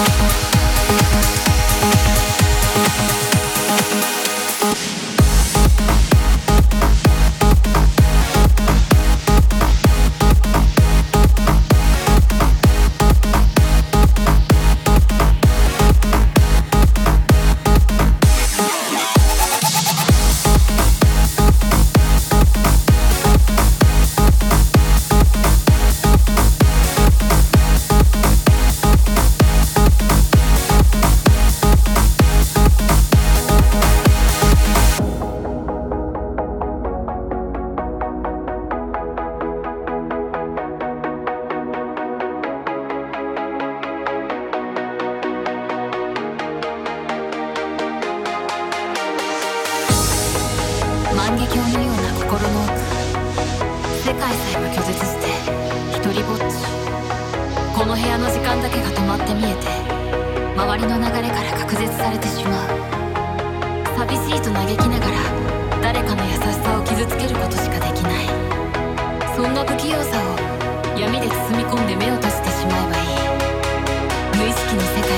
万華鏡のような心の奥、世界さえも拒絶して一人ぼっち。この部屋の時間だけが止まって見えて、周りの流れから隔絶されてしまう。寂しいと嘆きながら誰かの優しさを傷つけることしかできない。そんな不器用さを闇で包み込んで目を閉じてしまえばいい。無意識の世界